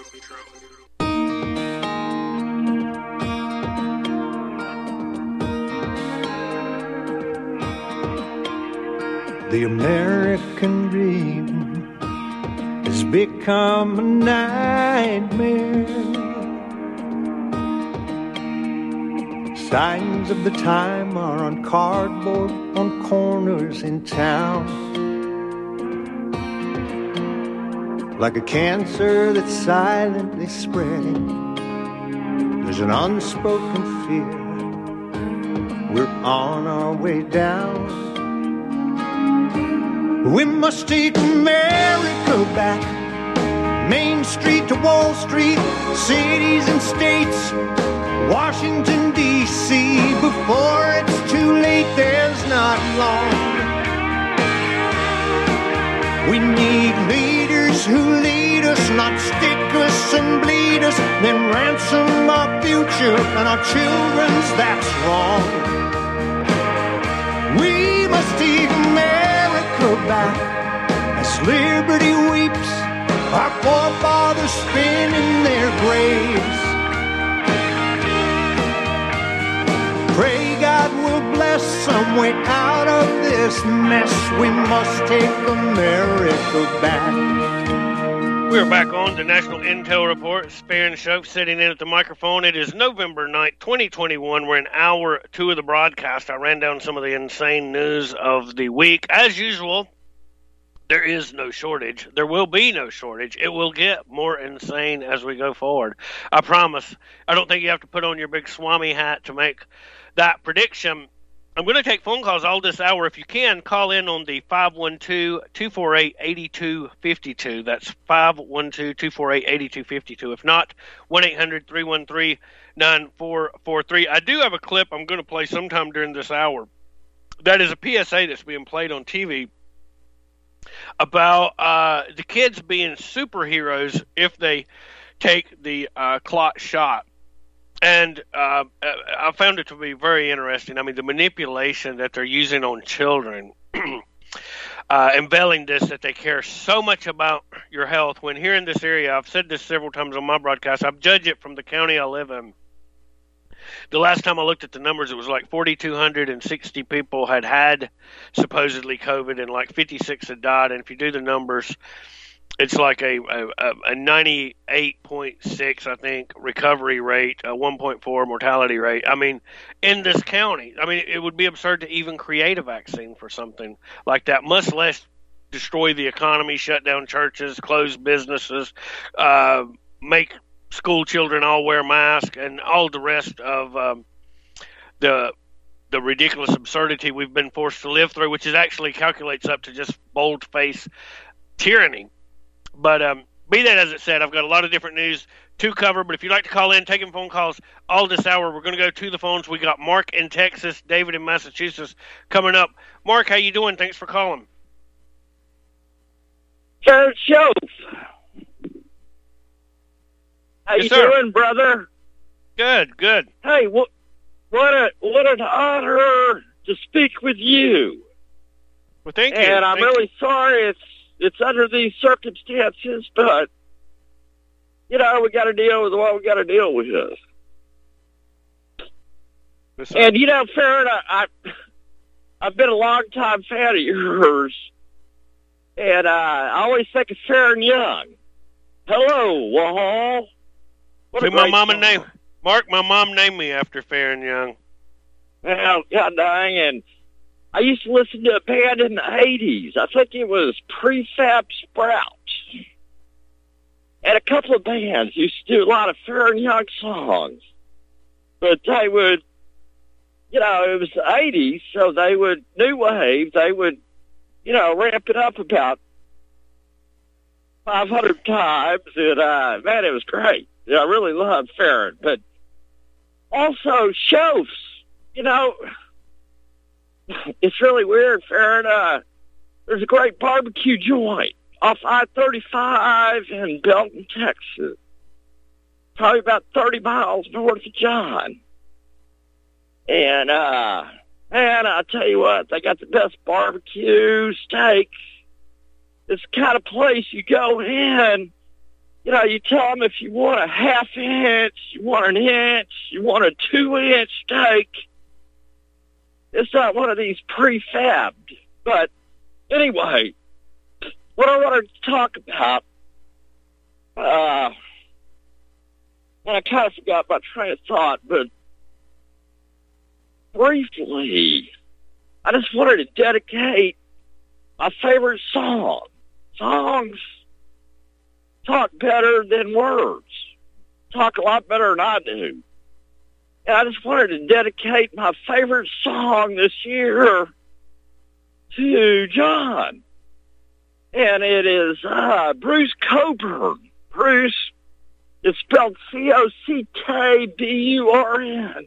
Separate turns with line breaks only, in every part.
The American dream has become a nightmare. Signs of the time are on cardboard on corners in town. Like a cancer that's silently spreading, there's an unspoken fear. We're on our way down. We must take America back. Main Street to Wall Street, cities and states, Washington, D.C. Before it's too late, there's not long. We need leaders who lead us, not stick us and bleed us, then ransom our future and our children's, that's wrong. We must take America back as liberty weeps, our forefathers spin in their graves. Pray God will bless some way out of this mess. We must take America back.
We're back on the National Intel Report. Spear and Shope sitting in at the microphone. It is November 9th, 2021. We're in hour 2 of the broadcast. I ran down some of the insane news of the week. As usual, there is no shortage. There will be no shortage. It will get more insane as we go forward. I promise. I don't think you have to put on your big Swami hat to make that prediction. I'm going to take phone calls all this hour. If you can, call in on the 512-248-8252. That's 512-248-8252. If not, 1-800-313-9443. I do have a clip I'm going to play sometime during this hour. That is a PSA that's being played on TV about the kids being superheroes if they take the clot shot. And I found it to be very interesting. I mean, the manipulation that they're using on children, unveiling this, that they care so much about your health. When here in this area, I've said this several times on my broadcast, I judge it from the county I live in. The last time I looked at the numbers, it was like 4,260 people had supposedly COVID, and like 56 had died. And if you do the numbers, it's like a 98.6, I think, recovery rate, a 1.4 mortality rate. I mean, in this county, I mean, it would be absurd to even create a vaccine for something like that, much less destroy the economy, shut down churches, close businesses, make school children all wear masks, and all the rest of the ridiculous absurdity we've been forced to live through, which is actually calculates up to just bold-face tyranny. But be that as it said, I've got a lot of different news to cover. But if you'd like to call in, taking phone calls all this hour, we're going to go to the phones. We got Mark in Texas, David in Massachusetts coming up. Mark, how you doing? Thanks for calling.
Sir Shope. How you doing, brother?
Good, good.
Hey, what an honor to speak with you.
Well, thank you.
And I'm really sorry it's under these circumstances, but, you know, we got to deal with what we got to deal with. And, you know, Farron, I've been a long-time fan of yours, and I always think of Farron Young. Hello, Wahal.
See, my mom named Mark. My mom named me after Farron Young.
Well, God dang, and I used to listen to a band in the 80s. I think it was Prefab Sprout. And a couple of bands used to do a lot of Farron Young songs. But they would, you know, it was the 80s, so they would, new wave, they would, you know, ramp it up about 500 times. And, man, it was great. Yeah, I really loved Farron. But also, Shopes, you know, it's really weird, Farron. There's a great barbecue joint off I-35 in Belton, Texas. Probably about 30 miles north of John. And, man, I'll tell you what, they got the best barbecue, steaks. It's the kind of place you go in You know, you tell them if you want a half inch, you want an inch, you want a 2-inch steak. It's not one of these prefabbed. But anyway, what I wanted to talk about, and I kind of forgot my train of thought, but briefly, I just wanted to dedicate my favorite song. Songs talk better than words. Talk a lot better than I do. And I just wanted to dedicate my favorite song this year to John. And it is Bruce Cockburn. Bruce is spelled Cockburn.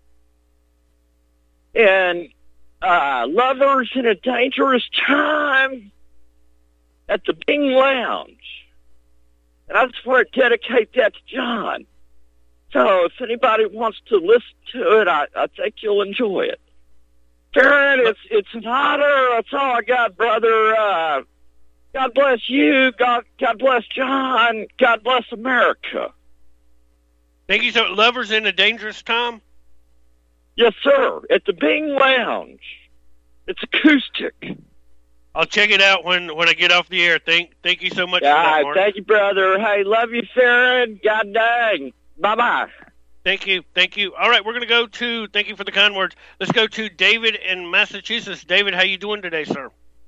And Lovers in a Dangerous Time at the Bing Lounge. And I just want to dedicate that to John. So if anybody wants to listen to it, I think you'll enjoy it. Farron, it's an honor. That's all I got, brother. God bless you. God bless John. God bless America.
Thank you so much. Lovers in a Dangerous Time?
Yes, sir. At the Bing Lounge. It's acoustic.
I'll check it out when I get off the air. Thank you so much for that, Mark.
Thank you, brother. Hey, love you, Farron. God dang. Bye-bye.
Thank you. All right, we're going to go to, thank you for the kind words. Let's go to David in Massachusetts. David, how you doing today, sir?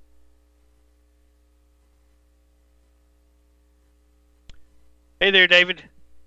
Hey there, David.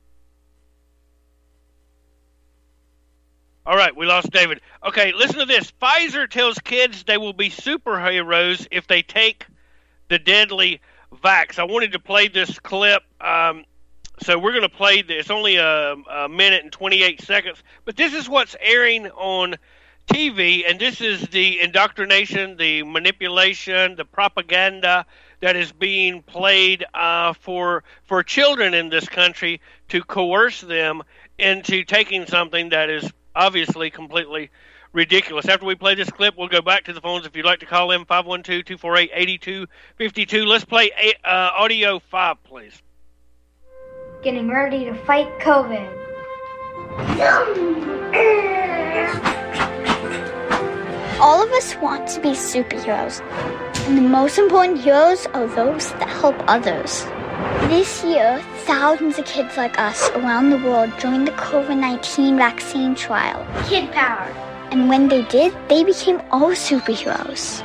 All right, we lost David. Okay, listen to this. Pfizer tells kids they will be superheroes if they take the deadly vax. I wanted to play this clip. So we're going to play this. It's only a minute and 28 seconds. But this is what's airing on TV, and this is the indoctrination, the manipulation, the propaganda that is being played for children in this country to coerce them into taking something that is obviously completely ridiculous. After we play this clip, we'll go back to the phones. If you'd like to call in, 512-248-8252. Let's play audio 5, please.
Getting ready to fight COVID.
All of us want to be superheroes, and the most important heroes are those that help others. This year, thousands of kids like us around the world joined the COVID-19 vaccine trial.
Kid power.
And when they did, they became all superheroes.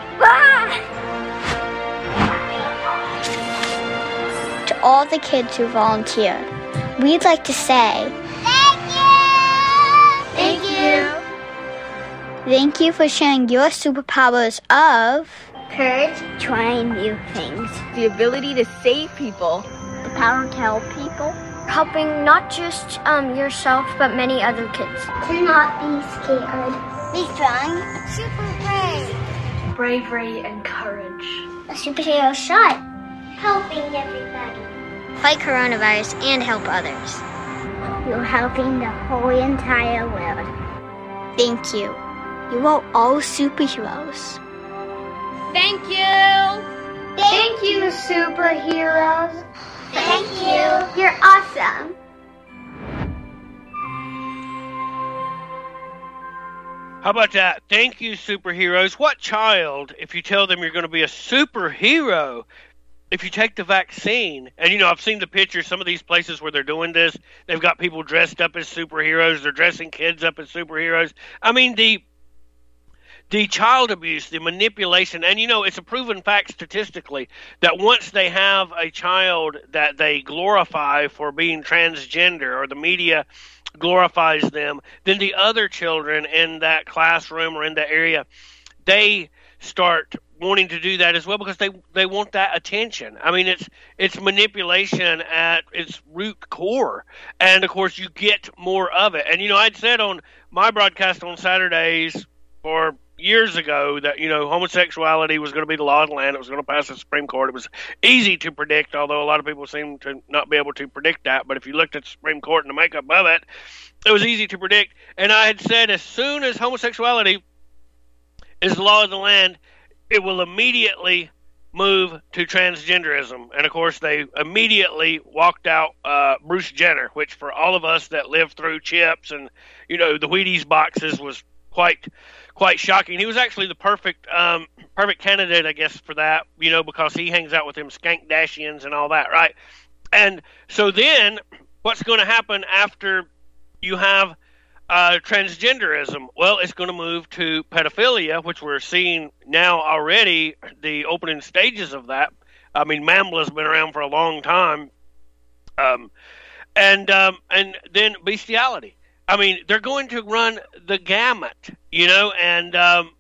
To all the kids who volunteered, we'd like to say,
Thank you!
Thank you for sharing your superpowers of
Courage.
trying new things,
The ability to save people.
the power to help people,
Helping not just yourself, but many other kids.
to not be scared, be strong,
Super brave.
Bravery and courage.
a superhero shot,
Helping everybody.
fight coronavirus and help others. You're helping the whole entire world. Thank you. You are all superheroes.
Thank you! Thank you, superheroes. Thank you. You're awesome.
How about that? Thank you, superheroes. What child, if you tell them you're going to be a superhero, if you take the vaccine, and, you know, I've seen the pictures, some of these places where they're doing this, they've got people dressed up as superheroes, they're dressing kids up as superheroes. I mean, the child abuse, the manipulation, and, you know, it's a proven fact statistically that once they have a child that they glorify for being transgender, or the media glorifies them, then the other children in that classroom or in that area, they start wanting to do that as well because they want that attention. I mean, it's manipulation at its root core, and of course you get more of it. And, you know, I'd said on my broadcast on Saturdays for years ago that, you know, homosexuality was going to be the law of the land. It was going to pass the Supreme Court. It was easy to predict, although a lot of people seem to not be able to predict that. But if you looked at the Supreme Court and the makeup of it, it was easy to predict. And I had said as soon as homosexuality is the law of the land, it will immediately move to transgenderism. And, of course, they immediately walked out Bruce Jenner, which for all of us that lived through chips and, the Wheaties boxes was quite shocking. He was actually the perfect candidate, I guess, for that, because he hangs out with them skank dashians and all that, right? And so then what's going to happen after you have transgenderism? Well, it's going to move to pedophilia, which we're seeing now already, the opening stages of that. I mean, MAMBLA's been around for a long time. And then bestiality. I mean, they're going to run the gamut, and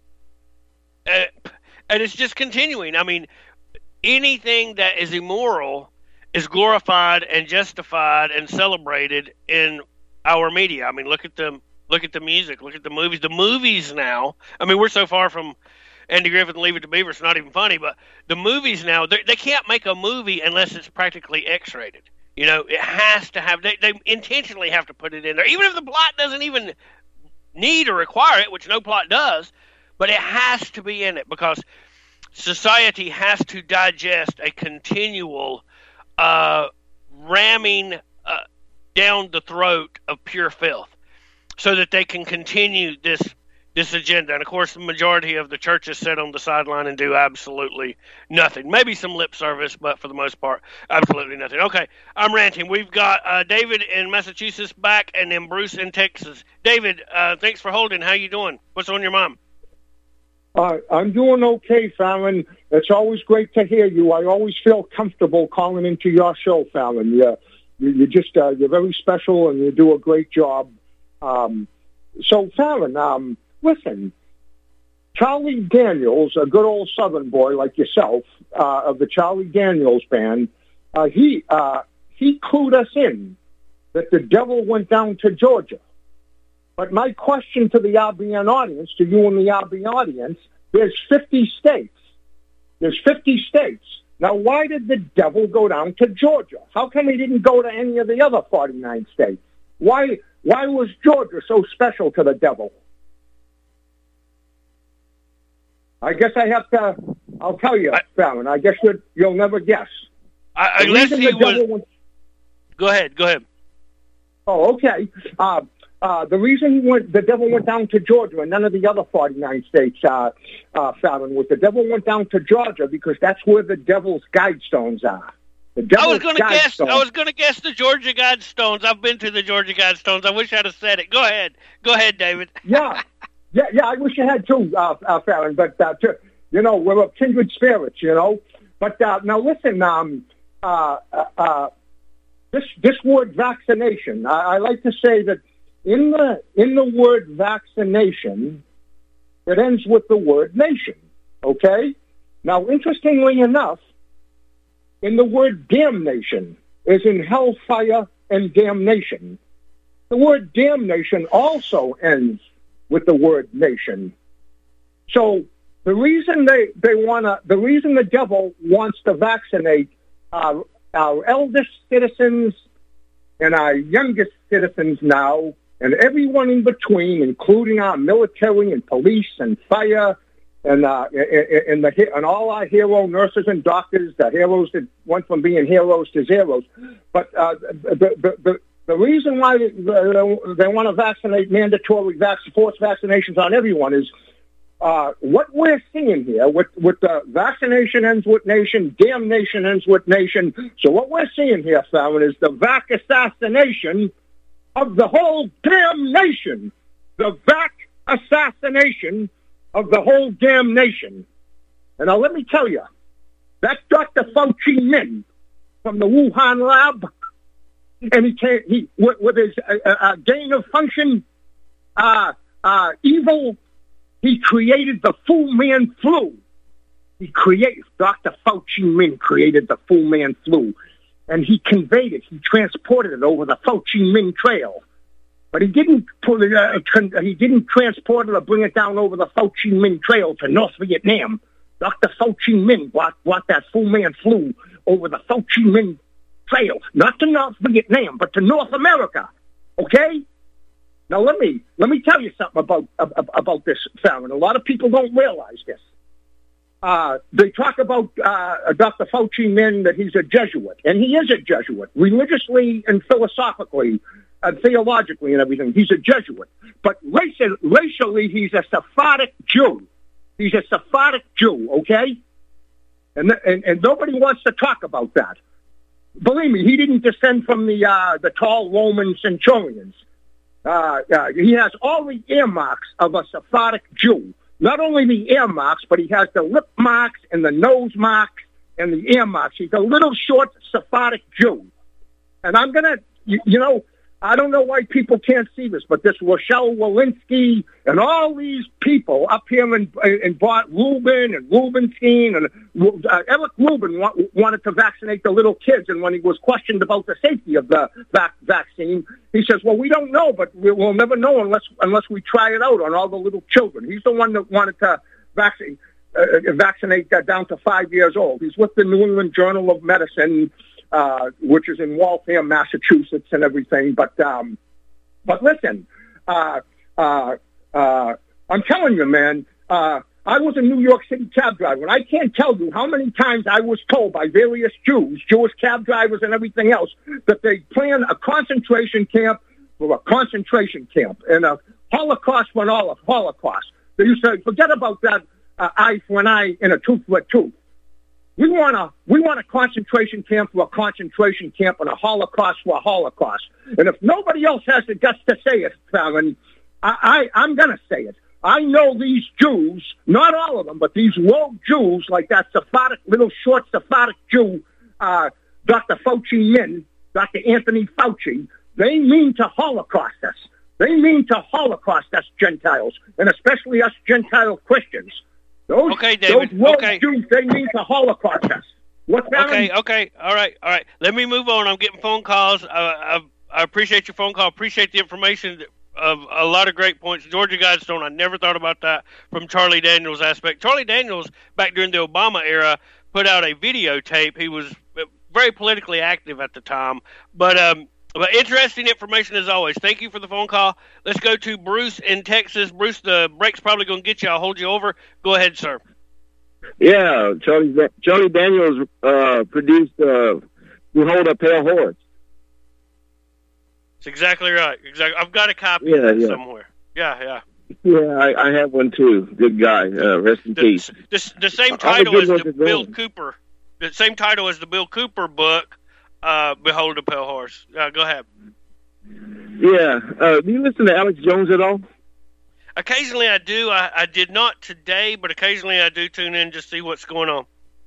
it's just continuing. I mean, anything that is immoral is glorified and justified and celebrated in our media. I mean, look at the music, look at the movies. The movies now, I mean, we're so far from Andy Griffith and Leave It to Beaver, it's not even funny, but the movies now, they can't make a movie unless it's practically X-rated. It has to have, they intentionally have to put it in there, even if the plot doesn't even need or require it, which no plot does, but it has to be in it because society has to digest a continual ramming down the throat of pure filth so that they can continue this agenda. And, of course, the majority of the churches sit on the sideline and do absolutely nothing. Maybe some lip service, but for the most part, absolutely nothing. Okay, I'm ranting. We've got David in Massachusetts back and then Bruce in Texas. David, thanks for holding. How you doing? What's on your mind?
I'm doing okay, Fallon. It's always great to hear you. I always feel comfortable calling into your show, Fallon. You're very special and you do a great job. So, Fallon, listen, Charlie Daniels, a good old Southern boy like yourself, of the Charlie Daniels band, he clued us in that the devil went down to Georgia. But my question to the RBN audience, to you and the RB audience, there's 50 states. There's 50 states. Now, why did the devil go down to Georgia? How come he didn't go to any of the other 49 states? Why was Georgia so special to the devil? I guess I'll tell you, Fallon. I guess you'll never guess.
Unless he was... Go ahead.
Oh, okay. The reason the devil went down to Georgia and none of the other 49 states, Fallon, was the devil went down to Georgia because that's where the devil's guidestones are.
I was going to guess the Georgia Guidestones. I've been to the Georgia Guidestones. I wish I'd have said it. Go ahead, David.
Yeah. I wish you had too, Fallon. But we're of kindred spirits, But now listen, this word vaccination. I like to say that in the word vaccination, it ends with the word nation. Okay. Now, interestingly enough, in the word damnation is in hellfire and damnation. The word damnation also ends with the word nation. So the reason the reason the devil wants to vaccinate our eldest citizens and our youngest citizens now, and everyone in between, including our military and police and fire, and all our hero nurses and doctors, the heroes that went from being heroes to zeros. But the reason why they want to vaccinate mandatory forced vaccinations on everyone is what we're seeing here with the vaccination ends with nation, damnation ends with nation. So what we're seeing here, Fallon, is the vac assassination of the whole damn nation. The vac assassination of the whole damn nation. And now let me tell you, that Dr. Fauci Min from the Wuhan lab, and he with his gain of function, evil, he created the Fu Man flu. Dr. Fauci Min created the Fu Man flu, and he conveyed it. He transported it over the Fauci Min Trail. But he didn't he didn't transport it or bring it down over the Ho Chi Minh Trail to North Vietnam. Dr. Ho Chi Minh brought that Fu Man flu over the Ho Chi Minh Trail, not to North Vietnam, but to North America. Okay? Now let me tell you something about this, Fallon. A lot of people don't realize this. they talk about Dr. Fauci, men, that he's a Jesuit, and he is a Jesuit, religiously and philosophically and theologically and everything. He's a Jesuit. But racially, he's a Sephardic Jew. He's a Sephardic Jew, okay? And nobody wants to talk about that. Believe me, he didn't descend from the tall Roman centurions. He has all the earmarks of a Sephardic Jew. Not only the earmarks, but he has the lip marks and the nose marks and the earmarks. He's a little short Sephardic Jew. And I'm going to, I don't know why people can't see this, but this Rochelle Walensky and all these people up here in Rubin and Rubinstein and Eric Rubin wanted to vaccinate the little kids, and when he was questioned about the safety of the vaccine, he says, "Well, we don't know, but we'll never know unless we try it out on all the little children." He's the one that wanted to vaccinate down to 5 years old. He's with the New England Journal of Medicine, which is in Waltham, Massachusetts, and everything. But listen, I'm telling you, man, I was a New York City cab driver, and I can't tell you how many times I was told by various Jewish cab drivers and everything else, that they plan a concentration camp for a concentration camp and a Holocaust for an Holocaust. They used to forget about that eye for an eye and a tooth for a tooth. We want a concentration camp for a concentration camp and a Holocaust for a Holocaust. And if nobody else has the guts to say it, Fallon, I'm going to say it. I know these Jews, not all of them, but these rogue Jews, like that Sephardic, little short Sephardic Jew, Dr. Fauci, Dr. Anthony Fauci, they mean to Holocaust us. They mean to Holocaust us Gentiles, and especially us Gentile Christians. Those rogue Jews, they mean to Holocaust us. What's that?
Okay. All right. Let me move on. I'm getting phone calls. I appreciate your phone call. Appreciate the information of a lot of great points. Georgia Guidestone, I never thought about that from Charlie Daniels' aspect. Charlie Daniels, back during the Obama era, put out a videotape. He was very politically active at the time. But interesting information as always. Thank you for the phone call. Let's go to Bruce in Texas. Bruce, the break's probably going to get you. I'll hold you over. Go ahead, sir.
Yeah, Charlie Daniels produced Behold a Pale Horse.
That's exactly right. Exactly. I've got a copy of it somewhere. Yeah.
Yeah, I have one too. Good guy. Rest in peace.
The same title as the Bill Cooper. The same title as the Bill Cooper book. Behold a Pale Horse. Go ahead.
Yeah. Do you listen to Alex Jones at all?
Occasionally I do. I did not today, but occasionally I do tune in to see what's going on.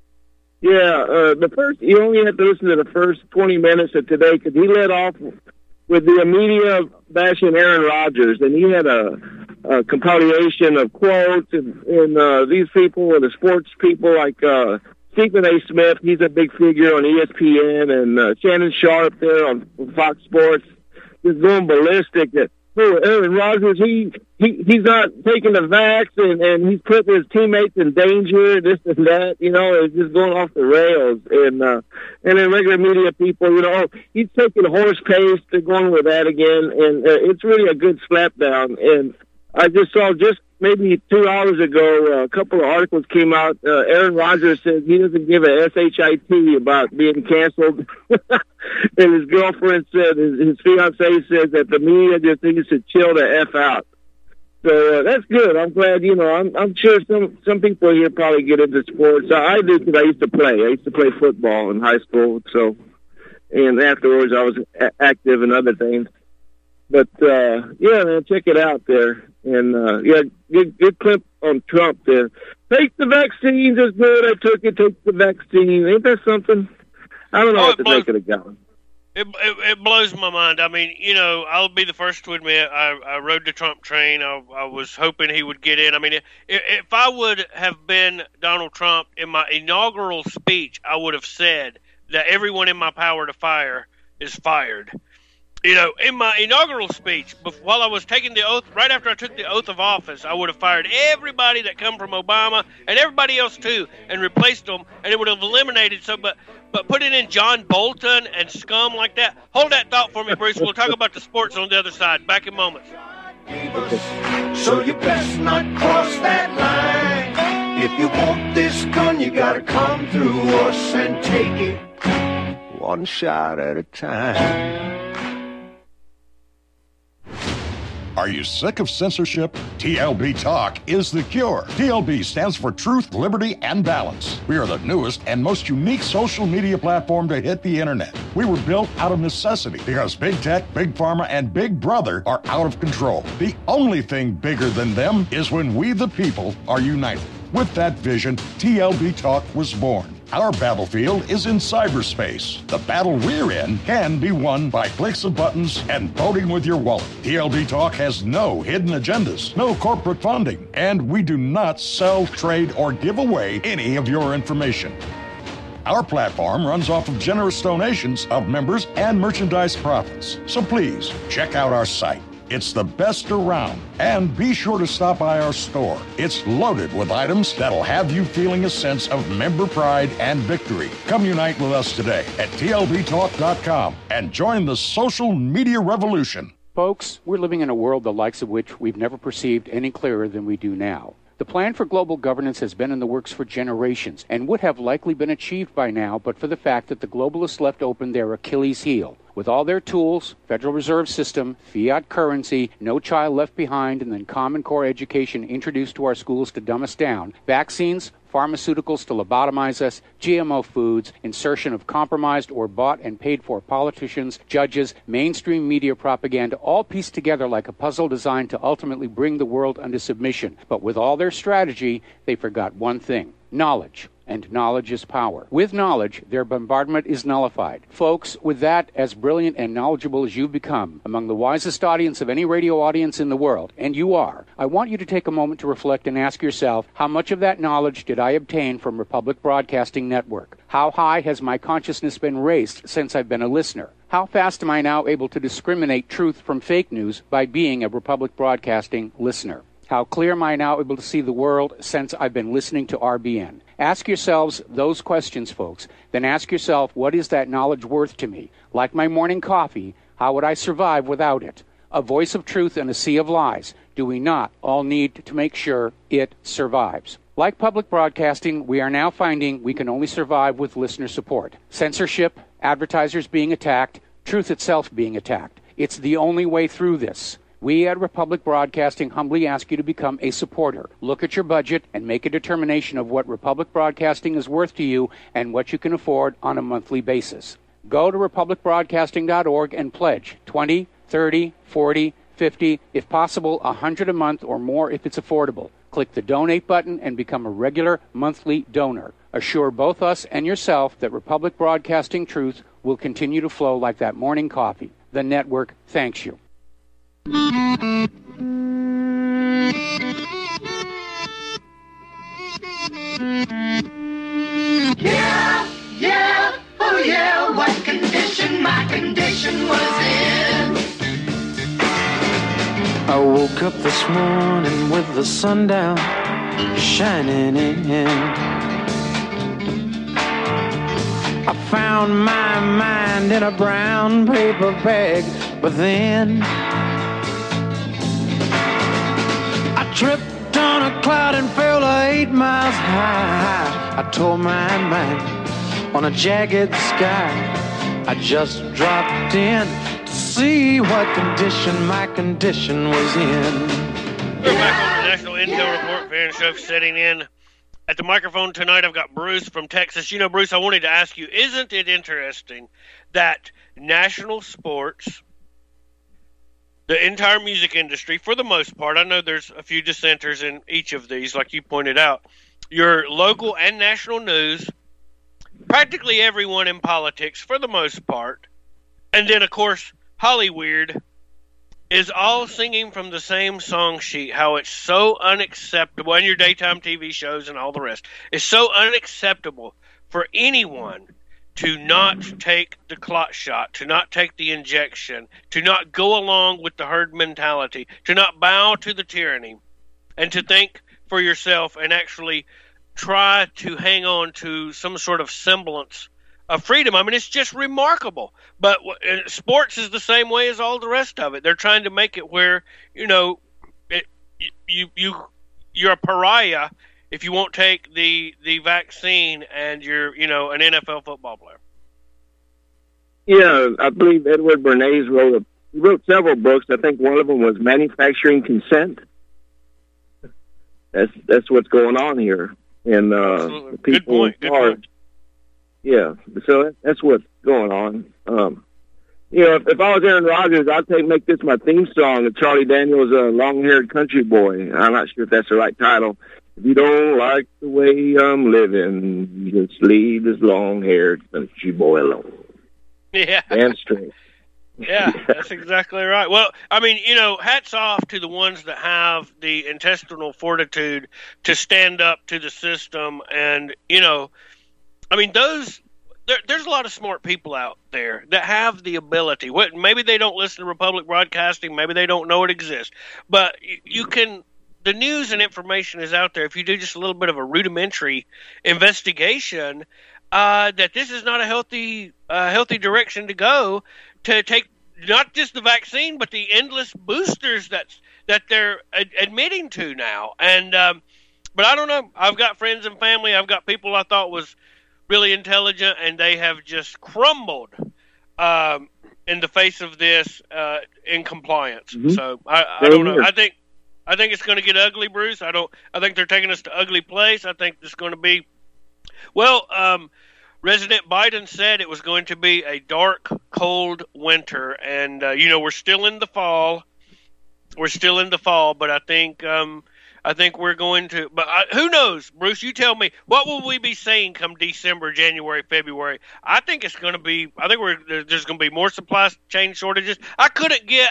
Yeah. You only have to listen to the first 20 minutes of today because he led off with the media bashing Aaron Rodgers, and he had a compilation of quotes and these people are the sports people like Stephen A. Smith. He's a big figure on ESPN, and Shannon Sharp there on Fox Sports, just going ballistic that Aaron Rodgers, he's not taking the vax, and he's putting his teammates in danger, this and that, it's just going off the rails. And then regular media people, he's taking horse pace, they're going with that again, and it's really a good slapdown. And I just saw maybe 2 hours ago, a couple of articles came out. Aaron Rodgers says he doesn't give a SHIT about being canceled. And his girlfriend said, his fiancée said that the media just needs to chill the F out. So that's good. I'm glad, I'm sure some people here probably get into sports. I do because I used to play. I used to play football in high school. So, and afterwards I was active in other things. But, yeah, man, check it out there. And, good clip on Trump there. Take the vaccines, it's good. I took it, take the vaccine. Ain't that something? I don't know what to make of the guy.
It blows my mind. I mean, I'll be the first to admit I rode the Trump train. I was hoping he would get in. I mean, if I would have been Donald Trump in my inaugural speech, I would have said that everyone in my power to fire is fired. In my inaugural speech, while I was taking the oath, right after I took the oath of office, I would have fired everybody that come from Obama and everybody else too, and replaced them, and it would have eliminated some. But putting in John Bolton and scum like that. Hold that thought for me, Bruce. We'll talk about the sports on the other side. Back in moments.
So you best not cross that line. If you want this gun, you gotta come through us and take it one shot at a time.
Are you sick of censorship? TLB Talk is the cure. TLB stands for Truth, Liberty, and Balance. We are the newest and most unique social media platform to hit the internet. We were built out of necessity because Big Tech, Big Pharma, and Big Brother are out of control. The only thing bigger than them is when we, the people, are united. With that vision, TLB Talk was born. Our battlefield is in cyberspace. The battle we're in can be won by clicks of buttons and voting with your wallet. TLB Talk has no hidden agendas, no corporate funding, and we do not sell, trade, or give away any of your information. Our platform runs off of generous donations of members and merchandise profits. So please, check out our site. It's the best around. And be sure to stop by our store. It's loaded with items that'll have you feeling a sense of member pride and victory. Come unite with us today at TLBTalk.com and join the social media revolution.
Folks, we're living in a world the likes of which we've never perceived any clearer than we do now. The plan for global governance has been in the works for generations and would have likely been achieved by now but for the fact that the globalists left open their Achilles heel. With all their tools, Federal Reserve System, fiat currency, no child left behind, and then Common Core education introduced to our schools to dumb us down, vaccines, pharmaceuticals to lobotomize us, GMO foods, insertion of compromised or bought and paid for politicians, judges, mainstream media propaganda, all pieced together like a puzzle designed to ultimately bring the world under submission. But with all their strategy, they forgot one thing: knowledge. And knowledge is power. With knowledge, their bombardment is nullified. Folks, with that, as brilliant and knowledgeable as you've become, among the wisest audience of any radio audience in the world, and you are, I want you to take a moment to reflect and ask yourself, how much of that knowledge did I obtain from Republic Broadcasting Network? How high has my consciousness been raised since I've been a listener? How fast am I now able to discriminate truth from fake news by being a Republic Broadcasting listener? How clear am I now able to see the world since I've been listening to RBN? Ask yourselves those questions, folks. Then ask yourself, what is that knowledge worth to me? Like my morning coffee, how would I survive without it? A voice of truth in a sea of lies. Do we not all need to make sure it survives? Like public broadcasting, we are now finding we can only survive with listener support. Censorship, advertisers being attacked, truth itself being attacked. It's the only way through this. We at Republic Broadcasting humbly ask you to become a supporter. Look at your budget and make a determination of what Republic Broadcasting is worth to you and what you can afford on a monthly basis. Go to republicbroadcasting.org and pledge $20, $30, $40, $50, if possible, $100 a month or more if it's affordable. Click the donate button and become a regular monthly donor. Assure both us and yourself that Republic Broadcasting truth will continue to flow like that morning coffee. The network thanks you.
Yeah, oh yeah, what condition my condition was in.
I woke up this morning with the sun down shining in. I found my mind in a brown paper bag, but then tripped on a cloud and fell 8 miles high. I tore my mind on a jagged sky. I just dropped in to see what condition my condition was in.
We're back on the National Intel Report. Van Schuff sitting in at the microphone tonight. I've got Bruce from Texas. You know, Bruce, I wanted to ask you, isn't it interesting that national sports, the entire music industry, for the most part, I know there's a few dissenters in each of these, like you pointed out, your local and national news, practically everyone in politics, for the most part, and then, of course, Hollyweird, is all singing from the same song sheet, how it's so unacceptable, and your daytime TV shows and all the rest. It's so unacceptable for anyone to not take the clot shot, to not take the injection, to not go along with the herd mentality, to not bow to the tyranny, and to think for yourself and actually try to hang on to some sort of semblance of freedom. I mean, it's just remarkable. But sports is the same way as all the rest of it. They're trying to make it where, you know, you're a pariah if you won't take the vaccine and you're, an NFL football player.
Yeah, I believe Edward Bernays wrote several books. I think one of them was Manufacturing Consent. That's what's going on here. And people
Good point.
Yeah, so that's what's going on. If I was Aaron Rodgers, I'd make this my theme song. Charlie Daniels' Long-Haired Country Boy. I'm not sure if that's the right title. If you don't like the way I'm living, just leave this long-haired country boy alone.
Yeah.
Damn straight.
Yeah, that's exactly right. Well, I mean, hats off to the ones that have the intestinal fortitude to stand up to the system. And, I mean, there's a lot of smart people out there that have the ability. Maybe they don't listen to Republic Broadcasting. Maybe they don't know it exists. But the news and information is out there. If you do just a little bit of a rudimentary investigation, that this is not a healthy direction to go, to take not just the vaccine, but the endless boosters that they're admitting to now. And but I don't know. I've got friends and family. I've got people I thought was really intelligent, and they have just crumbled in the face of this in compliance. Mm-hmm. So I don't know. I think it's going to get ugly, Bruce. I think they're taking us to ugly place. I think it's going to be President Biden said it was going to be a dark, cold winter, and we're still in the fall. But I think we're going to. But who knows, Bruce? You tell me. What will we be seeing come December, January, February? I think it's going to be. There's going to be more supply chain shortages. I couldn't get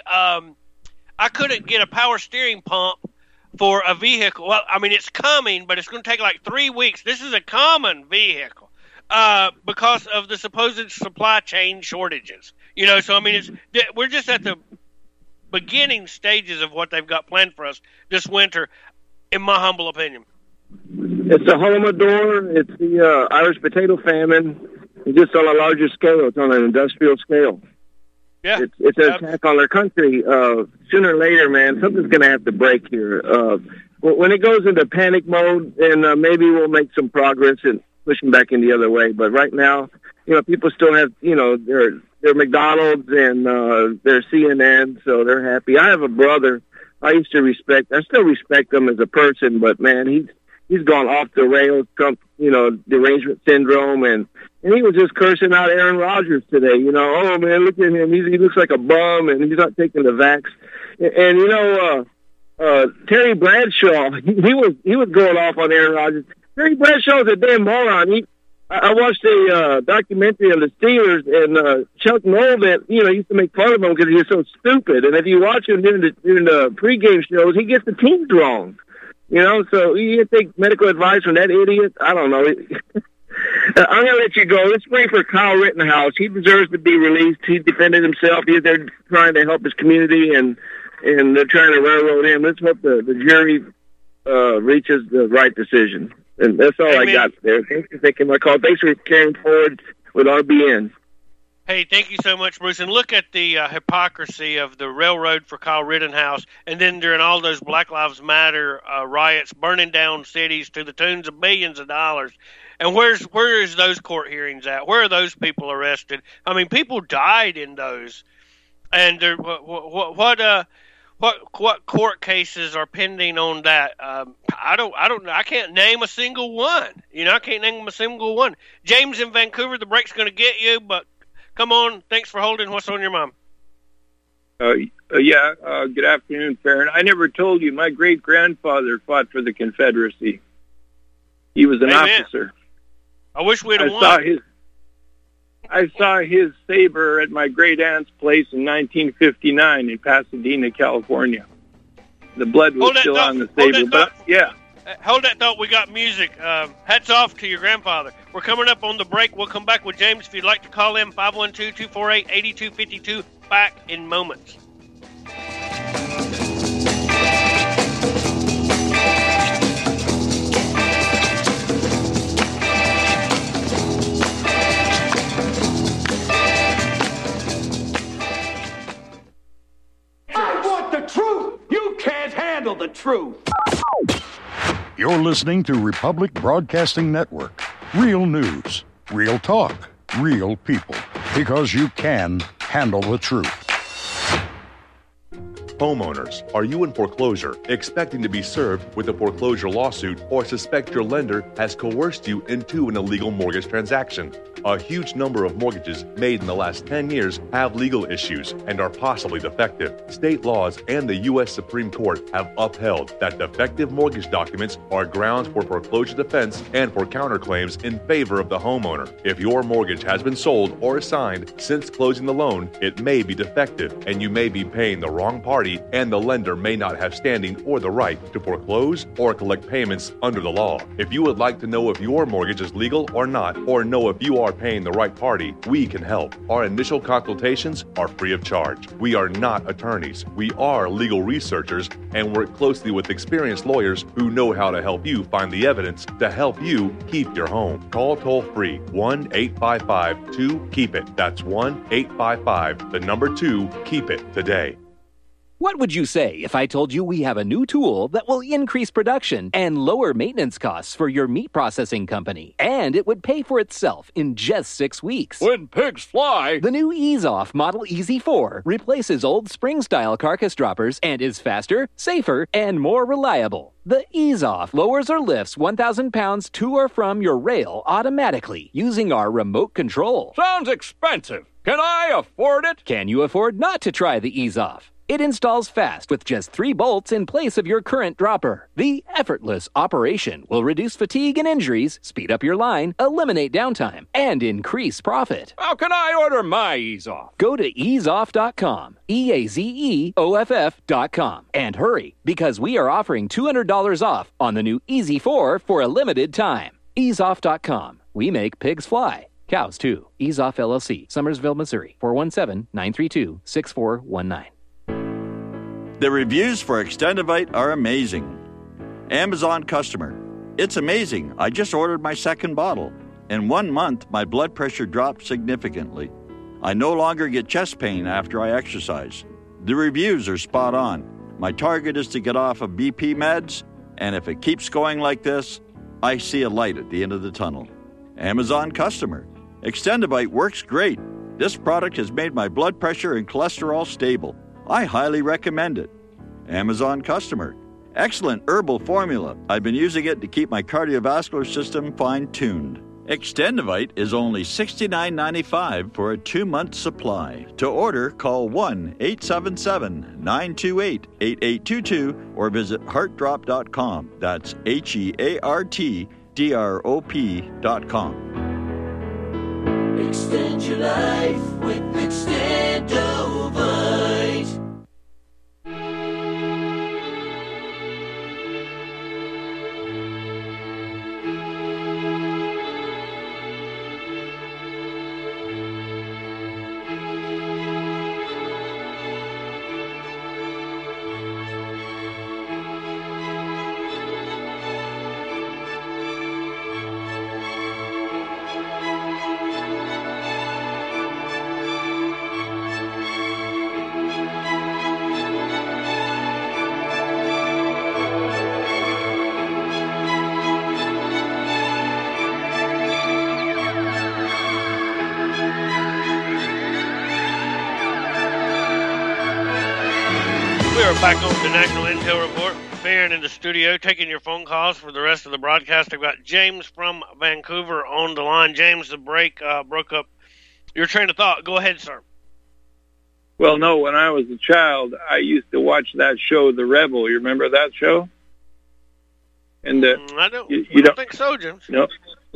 a power steering pump for a vehicle. Well, I mean, it's coming, but it's going to take like 3 weeks. This is a common vehicle because of the supposed supply chain shortages. So I mean, we're just at the beginning stages of what they've got planned for us this winter, in my humble opinion.
It's the Holodomor. It's the Irish potato famine. It's just on a larger scale. It's on an industrial scale.
Yeah,
it's an attack on our country. Sooner or later, man, something's going to have to break here. When it goes into panic mode, then maybe we'll make some progress and pushing back in the other way. But right now, people still have, their McDonald's and their CNN, so they're happy. I have a brother I still respect him as a person, but man, he's gone off the rails, derangement syndrome, and he was just cursing out Aaron Rodgers today. Oh man, look at him, he looks like a bum, and he's not taking the vax. And Terry Bradshaw, he was going off on Aaron Rodgers. Terry Bradshaw's a damn moron. I watched a documentary on the Steelers, and Chuck Noll, used to make fun of him because he was so stupid. And if you watch him during the pregame shows, he gets the teams wrong. So you take medical advice from that idiot. I don't know. I'm going to let you go. Let's wait for Kyle Rittenhouse. He deserves to be released. He defended himself. They're trying to help his community, and they're trying to railroad him. Let's hope the jury reaches the right decision. And that's all I got there. Thanks for taking my call. Thanks for carrying forward with RBN.
Hey, thank you so much, Bruce. And look at the hypocrisy of the railroad for Kyle Rittenhouse, and then during all those Black Lives Matter riots, burning down cities to the tunes of billions of dollars. And where is those court hearings at? Where are those people arrested? I mean, people died in those. And what court cases are pending on that? I don't know. I can't name a single one. I can't name a single one. James in Vancouver, the break's going to get you, but come on. Thanks for holding. What's on your mind?
Good afternoon, Farron. I never told you my great-grandfather fought for the Confederacy. He was an officer.
I wish we'd have won.
I saw his saber at my great-aunt's place in 1959 in Pasadena, California. The blood was still on the saber, but yeah.
Hold that thought. We got music. Hats off to your grandfather. We're coming up on the break. We'll come back with James. If you'd like to call in, 512-248-8252. Back in moments.
I want the truth. You can't handle the truth.
You're listening to Republic Broadcasting Network. Real news, real talk, real people. Because you can handle the truth.
Homeowners, are you in foreclosure, expecting to be served with a foreclosure lawsuit, or suspect your lender has coerced you into an illegal mortgage transaction? A huge number of mortgages made in the last 10 years have legal issues and are possibly defective. State laws and the U.S. Supreme Court have upheld that defective mortgage documents are grounds for foreclosure defense and for counterclaims in favor of the homeowner. If your mortgage has been sold or assigned since closing the loan, it may be defective and you may be paying the wrong party, and the lender may not have standing or the right to foreclose or collect payments under the law. If you would like to know if your mortgage is legal or not, or know if you are paying the right party, we can help. Our initial consultations are free of charge. We are not attorneys. We are legal researchers and work closely with experienced lawyers who know how to help you find the evidence to help you keep your home. Call toll-free 1-855-2-KEEP-IT. That's 1-855-2-KEEP-IT today.
What would you say if I told you we have a new tool that will increase production and lower maintenance costs for your meat processing company? And it would pay for itself in just 6 weeks.
When pigs fly!
The new EaseOff Model Easy 4 replaces old spring-style carcass droppers and is faster, safer, and more reliable. The EaseOff lowers or lifts 1,000 pounds to or from your rail automatically using our remote control.
Sounds expensive. Can I afford it?
Can you afford not to try the EaseOff? It installs fast with just 3 bolts in place of your current dropper. The effortless operation will reduce fatigue and injuries, speed up your line, eliminate downtime, and increase profit.
How can I order my EaseOff?
Go to easeoff.com, EAZEOFF.com, and hurry, because we are offering $200 off on the new Easy 4 for a limited time. Easeoff.com. We make pigs fly. Cows, too. EaseOff LLC, Summersville, Missouri, 417-932-6419.
The reviews for Extendivite are amazing. Amazon customer. It's amazing. I just ordered my second bottle. In 1 month, my blood pressure dropped significantly. I no longer get chest pain after I exercise. The reviews are spot on. My target is to get off of BP meds, and if it keeps going like this, I see a light at the end of the tunnel. Amazon customer. Extendivite works great. This product has made my blood pressure and cholesterol stable. I highly recommend it. Amazon customer. Excellent herbal formula. I've been using it to keep my cardiovascular system fine-tuned. Extendivite is only $69.95 for a 2-month supply. To order, call 1-877-928-8822 or visit heartdrop.com. That's HEARTDROP.com.
Extend your life with Extendovite.
Back on the National Intel Report. Farron in the studio, taking your phone calls for the rest of the broadcast. I've got James from Vancouver on the line. James, the break broke up your train of thought. Go ahead, sir.
Well, no, when I was a child, I used to watch that show, The Rebel. You remember that show? And
I don't, I don't think so, James.
No.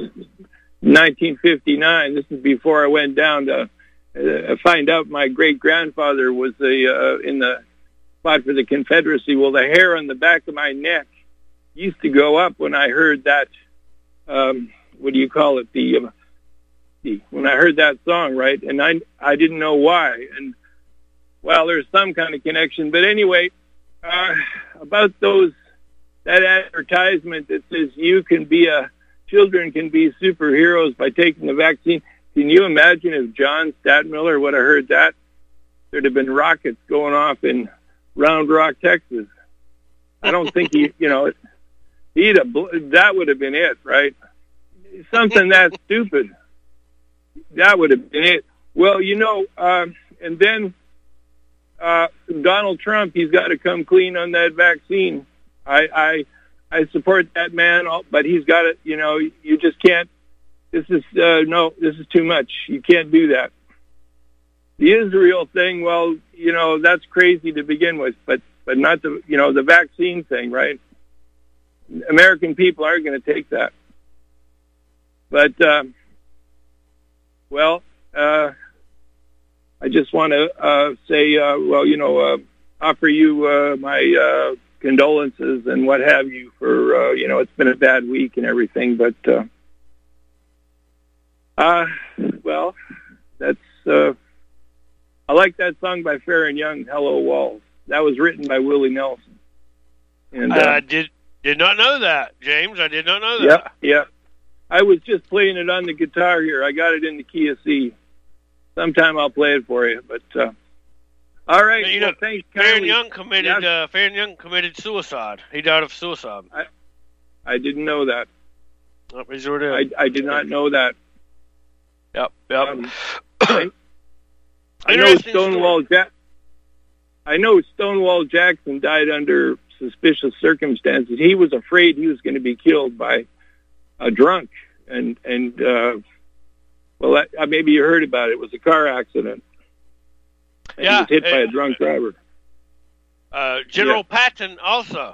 1959. This is before I went down to find out my great-grandfather was in the fought for the Confederacy. Well, the hair on the back of my neck used to go up when I heard that, what do you call it? When I heard that song, right? And I didn't know why. And, well, there's some kind of connection. But anyway, about that advertisement that says children can be superheroes by taking the vaccine. Can you imagine if John Stadtmiller would have heard that? There'd have been rockets going off in Round Rock, Texas. I don't think that would have been it, right? Something that stupid. That would have been it. Well, and then Donald Trump, he's got to come clean on that vaccine. I support that man, but he's got to, you just can't. This is too much. You can't do that. The Israel thing, well, that's crazy to begin with, but not the vaccine thing, right? American people aren't going to take that. But, I just want to say, offer you my condolences and what have you for, it's been a bad week and everything. But, that's, I like that song by Fair and Young, Hello Walls. That was written by Willie Nelson. And
did not know that, James. I did not know that.
Yeah. I was just playing it on the guitar here. I got it in the key of C. Sometime I'll play it for you. But all right. Thanks,
Fair and Young committed suicide. He died of suicide.
I didn't know that.
Oh, he sure did.
I did not know that.
Yep.
I know Stonewall Jackson died under suspicious circumstances. He was afraid he was going to be killed by a drunk, and maybe you heard about it. It was a car accident. And he was hit by a drunk driver.
General Patton also.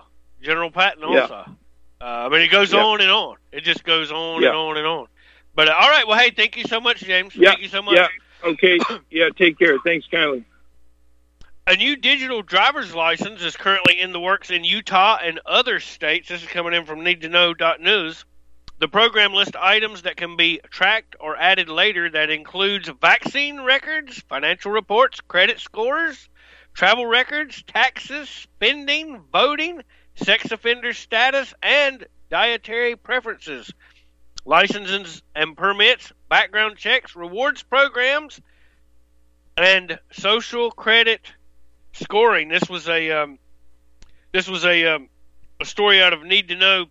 It goes on and on. It just goes on and on and on. But all right. Well, hey, thank you so much, James. Thank you so much.
Yeah. Okay. Yeah. Take care. Thanks kindly.
A new digital driver's license is currently in the works in Utah and other states. This is coming in from needtoknow.news. The program lists items that can be tracked or added later that includes vaccine records, financial reports, credit scores, travel records, taxes, spending, voting, sex offender status, and dietary preferences. Licenses and permits, background checks, rewards programs, and social credit scoring. This was a story out of needtoknow.news,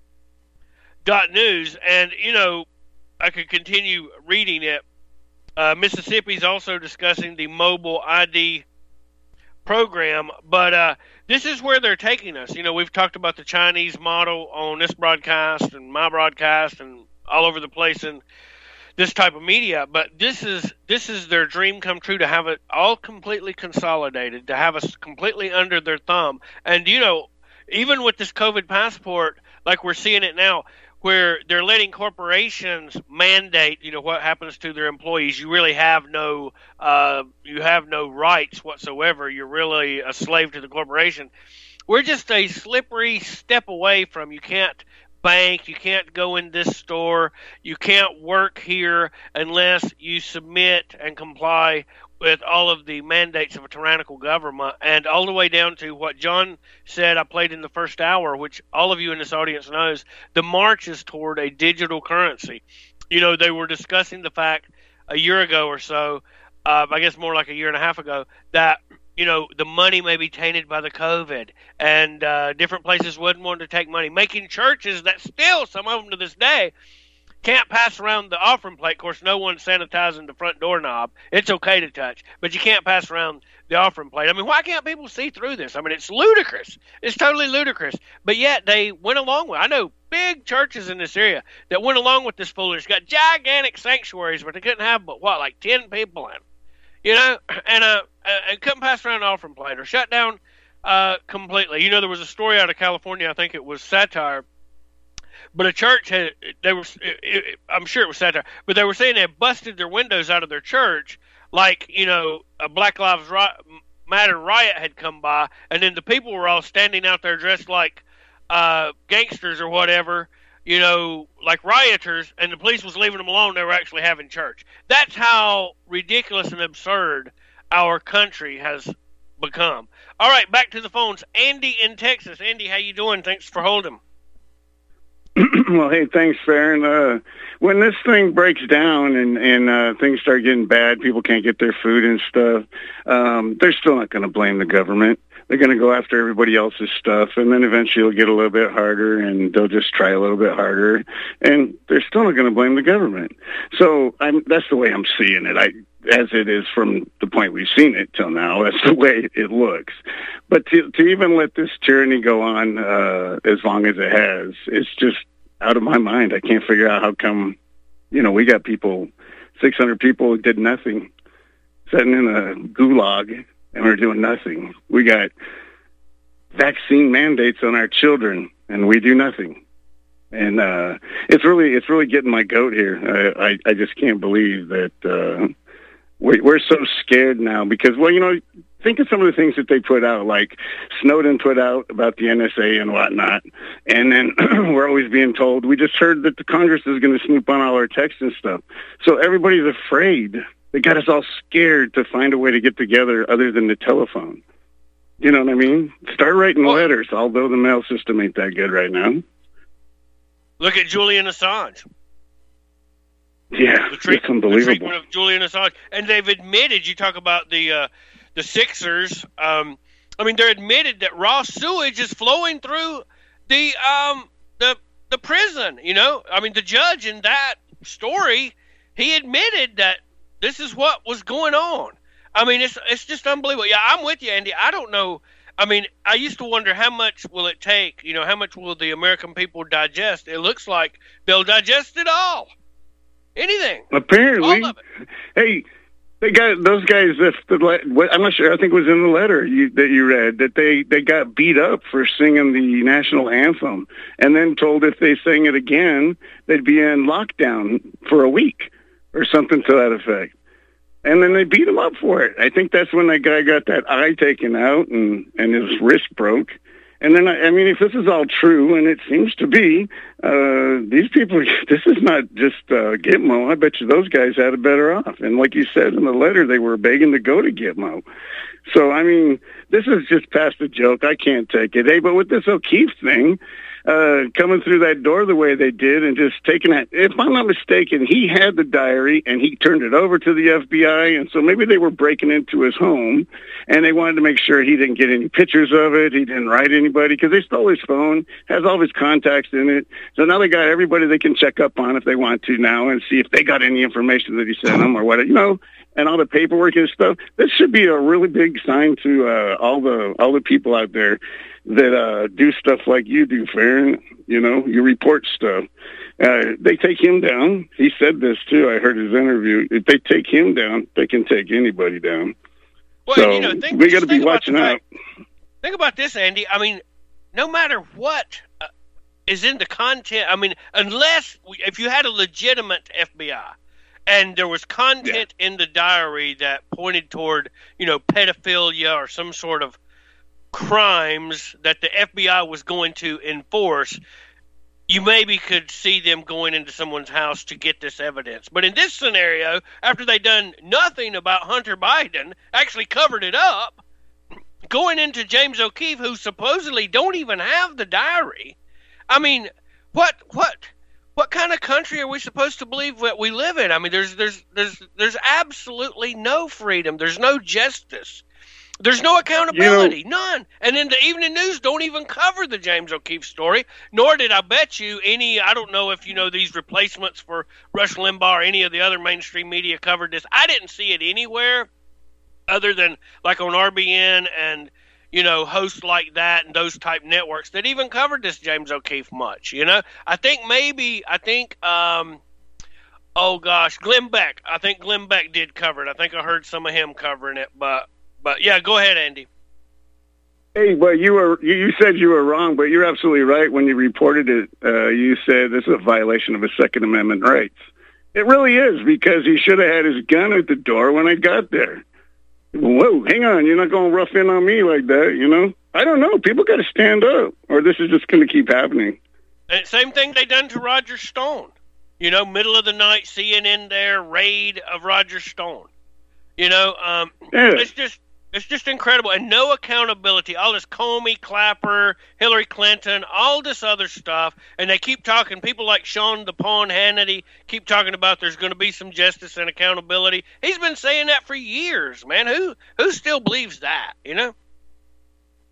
and I could continue reading it. Mississippi's also discussing the mobile ID program, but this is where they're taking us. We've talked about the Chinese model on this broadcast and my broadcast and all over the place in this type of media, but this is their dream come true, to have it all completely consolidated, to have us completely under their thumb. And even with this COVID passport, like we're seeing it now, where they're letting corporations mandate, what happens to their employees. You really have no rights whatsoever. You're really a slave to the corporation. We're just a slippery step away from, you can't bank, you can't go in this store, you can't work here unless you submit and comply with all of the mandates of a tyrannical government, and all the way down to what John said I played in the first hour, which all of you in this audience knows, the march is toward a digital currency. They were discussing the fact a year ago or so, I guess more like a year and a half ago, that the money may be tainted by the COVID, and different places wouldn't want to take money, making churches that still, some of them to this day, can't pass around the offering plate. Of course, no one's sanitizing the front doorknob. It's okay to touch, but you can't pass around the offering plate. Why can't people see through this? It's ludicrous. It's totally ludicrous. But yet they went along with it. I know big churches in this area that went along with this foolishness, got gigantic sanctuaries, but they couldn't have like 10 people in, and couldn't pass around the offering plate or shut down completely. There was a story out of California, I think it was satire, but a church I'm sure it was satire, but they were saying they had busted their windows out of their church, like, a Black Lives Matter riot had come by, and then the people were all standing out there dressed like gangsters or whatever, like rioters, and the police was leaving them alone. They were actually having church. That's how ridiculous and absurd our country has become. All right, back to the phones. Andy in Texas. Andy, how you doing? Thanks for holding.
Well, hey, thanks, Farron. When this thing breaks down and things start getting bad, people can't get their food and stuff, they're still not going to blame the government. they're going to go after everybody else's stuff, and then eventually it'll get a little bit harder, and they'll just try a little bit harder, and they're still not going to blame the government. So that's the way I'm seeing it. As it is from the point we've seen it till now, that's the way it looks. But to even let this tyranny go on as long as it has, it's just out of my mind. I can't figure out how come, we got 600 people who did nothing, sitting in a gulag, and we're doing nothing. We got vaccine mandates on our children, and we do nothing. And it's really getting my goat here. I just can't believe that we're so scared now because, think of some of the things that they put out, like Snowden put out about the NSA and whatnot. And then we're always being told, we just heard that the Congress is going to snoop on all our texts and stuff. So everybody's afraid. They got us all scared to find a way to get together other than the telephone. You know what I mean? Start writing letters, although the mail system ain't that good right now.
Look at Julian Assange.
Yeah, it's unbelievable.
The treatment of Julian Assange. And they've admitted, you talk about the Sixers, they're admitted that raw sewage is flowing through the prison, the judge in that story, he admitted that this is what was going on. It's just unbelievable. Yeah, I'm with you, Andy. I don't know. I used to wonder how much will it take, how much will the American people digest? It looks like they'll digest it all. Anything.
Apparently.
All of it.
Hey, they got those guys. I'm not sure. I think it was in the letter that you read that they got beat up for singing the national anthem, and then told if they sang it again, they'd be in lockdown for a week or something to that effect. And then they beat him up for it. I think that's when that guy got that eye taken out and his wrist broke. And then, if this is all true, and it seems to be, these people, this is not just Gitmo. I bet you those guys had it better off. And like you said in the letter, they were begging to go to Gitmo. So, this is just past a joke. I can't take it. Hey, but with this O'Keefe thing, coming through that door the way they did and just taking it, if I'm not mistaken, he had the diary and he turned it over to the FBI. And so maybe they were breaking into his home and they wanted to make sure he didn't get any pictures of it. He didn't write anybody because they stole his phone, has all his contacts in it. So now they got everybody they can check up on if they want to now and see if they got any information that he sent them or what, and all the paperwork and stuff. This should be a really big sign to all the people out there that do stuff like you do, Farron. You report stuff. They take him down. He said this too. I heard his interview. If they take him down, they can take anybody down.
Well,
so we got to be watching out.
Think about this, Andy. No matter what is in the content, if you had a legitimate FBI and there was content in the diary that pointed toward, pedophilia or some sort of crimes that the FBI was going to enforce, you maybe could see them going into someone's house to get this evidence. But in this scenario, after they done nothing about Hunter Biden, actually covered it up, going into James O'Keefe, who supposedly don't even have the diary. What kind of country are we supposed to believe that we live in? There's absolutely no freedom. There's no justice. There's no accountability, none. And then the evening news don't even cover the James O'Keefe story, nor did I bet you any, I don't know if these replacements for Rush Limbaugh or any of the other mainstream media covered this. I didn't see it anywhere other than like on RBN and, hosts like that and those type networks that even covered this James O'Keefe much, I think Glenn Beck. I think Glenn Beck did cover it. I think I heard some of him covering it, But yeah, go ahead, Andy.
Hey, well, you said you were wrong, but you're absolutely right. When you reported it, you said this is a violation of his Second Amendment rights. It really is, because he should have had his gun at the door when I got there. Whoa, hang on, you're not going to rough in on me like that, I don't know. People got to stand up, or this is just going to keep happening.
And same thing they done to Roger Stone. Middle of the night, CNN there, raid of Roger Stone. It's just incredible, and no accountability. All this Comey, Clapper, Hillary Clinton, all this other stuff, and they keep talking. People like Sean the Pawn Hannity keep talking about there's going to be some justice and accountability. He's been saying that for years, man. Who still believes that?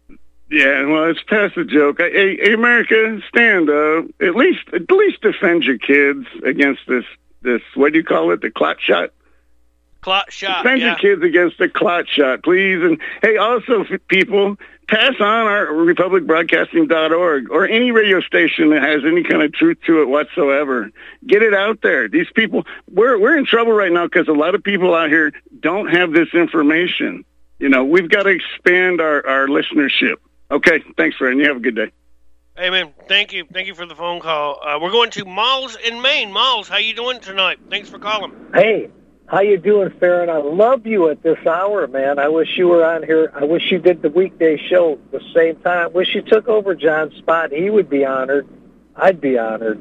Yeah, well, it's past the joke. Hey, America, stand up. At least defend your kids against this. What do you call it? The clot shot.
Clot shot.
Defend your kids against the clot shot, please. And hey, also, people, pass on our republicbroadcasting.org or any radio station that has any kind of truth to it whatsoever. Get it out there. These people, we're in trouble right now because a lot of people out here don't have this information. You know, we've got to expand our listenership. Okay, thanks, friend. You have a good day.
Hey, man, thank you. Thank you for the phone call. We're going to Miles in Maine. Miles, how you doing tonight? Thanks for calling.
Hey, how you doing, Farron? I love you at this hour, man. I wish you were on here. I wish you did the weekday show at the same time. I wish you took over John's spot. He would be honored. I'd be honored.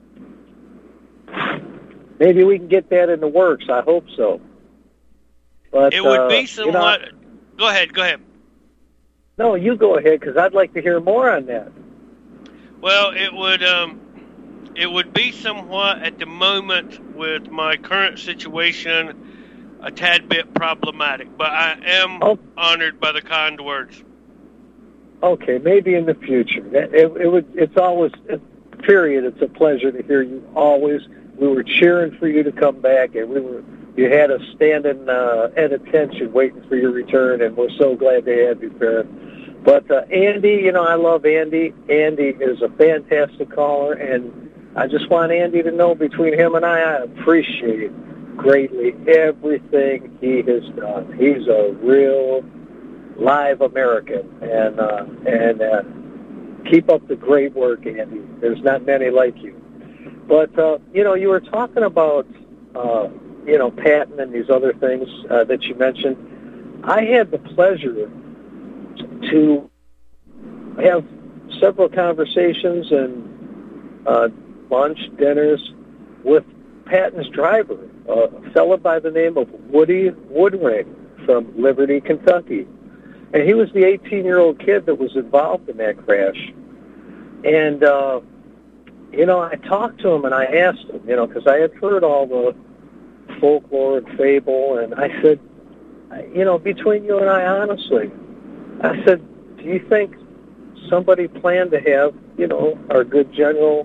Maybe we can get that in the works. I hope so. But
it would be somewhat... Go ahead.
No, you go ahead, because I'd like to hear more on that.
Well, it would be somewhat at the moment with my current situation a tad bit problematic, but I am honored by the kind words.
Okay, maybe in the future. It's always, period, it's a pleasure to hear you always. We were cheering for you to come back, and you had us standing at attention waiting for your return, and we're so glad to have you, Farron. But Andy, I love Andy. Andy is a fantastic caller, and I just want Andy to know between him and I appreciate greatly everything he has done. He's a real live American, and keep up the great work, Andy. There's not many like you. But, you were talking about, Patton and these other things that you mentioned. I had the pleasure to have several conversations and lunch, dinners with Patton's driver, a fellow by the name of Woody Woodring from Liberty, Kentucky. And he was the 18-year-old kid that was involved in that crash. And, I talked to him and I asked him, because I had heard all the folklore and fable, and I said, between you and I, honestly, I said, do you think somebody planned to have, our good general,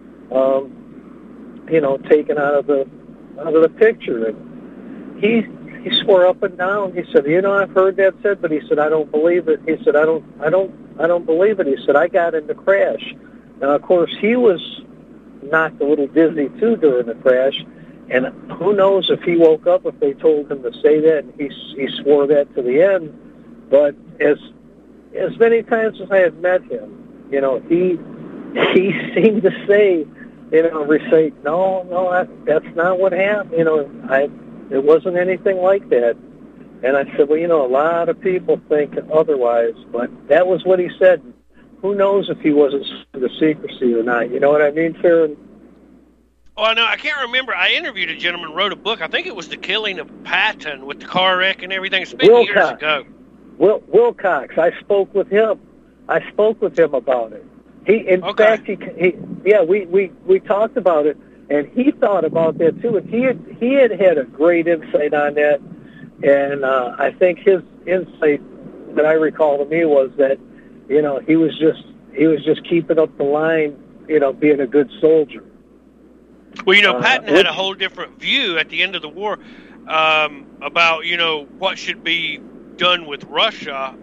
taken out of the picture? And he swore up and down. He said, I've heard that said, but he said, I don't believe it. He said, I don't believe it. He said, I got in the crash. Now, of course, he was knocked a little dizzy too during the crash. And who knows if he woke up if they told him to say that, and he swore that to the end. But as many times as I have met him, he seemed to say, recite, no, that's not what happened. It wasn't anything like that. And I said, well, a lot of people think otherwise, but that was what he said. Who knows if he wasn't the secrecy or not? You know what I mean, Farron?
Oh, no, I can't remember. I interviewed a gentleman who wrote a book. I think it was The Killing of Patton with the car wreck and everything. It's been years ago.
Wilcox. I spoke with him. About it. We talked about it, and he thought about that too. And he had a great insight on that. And I think his insight that I recall to me was that, he was just keeping up the line, being a good soldier.
Well, Patton had a whole different view at the end of the war about, what should be done with Russia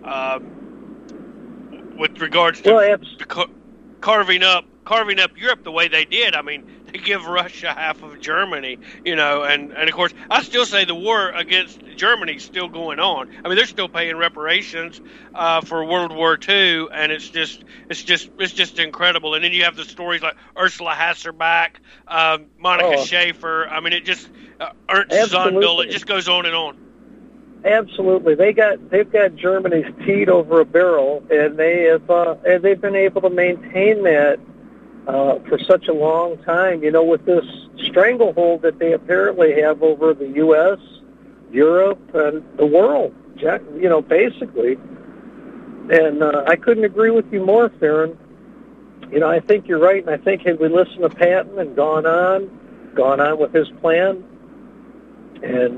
with regards to carving up Europe the way they did. I mean, they give Russia half of Germany, and of course, I still say the war against Germany is still going on. I mean, they're still paying reparations for World War II, and it's just incredible. And then you have the stories like Ursula Hasselbeck, Monica Schaefer. I mean, it just Ernst Zundel. It just goes on and on.
Absolutely, they've got Germany's teat over a barrel, and they've been able to maintain that for such a long time. With this stranglehold that they apparently have over the U.S., Europe, and the world. Basically, and I couldn't agree with you more, Farron. I think you're right, and I think had we listened to Patton and gone on with his plan, and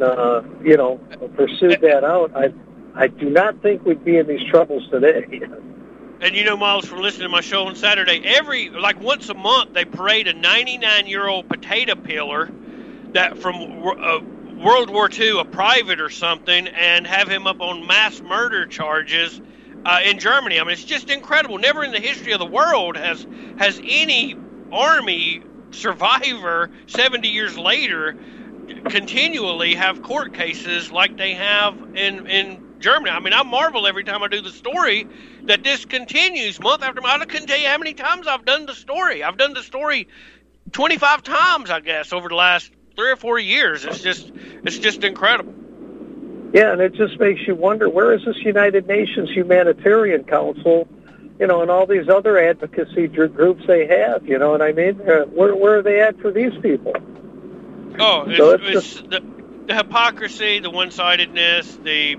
pursued that out, I do not think we'd be in these troubles today.
And you know, Miles, from listening to my show on Saturday, once a month they parade a 99-year-old potato peeler that from World War II, a private or something, and have him up on mass murder charges in Germany. I mean, it's just incredible. Never in the history of the world has any Army survivor 70 years later continually have court cases like they have in Germany. I mean, I marvel every time I do the story that this continues month after month. I couldn't tell you how many times I've done the story. I've done the story 25 times, I guess, over the last 3 or 4 years. It's just incredible.
Yeah, and it just makes you wonder, where is this United Nations Humanitarian Council, and all these other advocacy groups they have, you know what I mean? Where are they at for these people?
Oh, it's the hypocrisy, the one-sidedness, the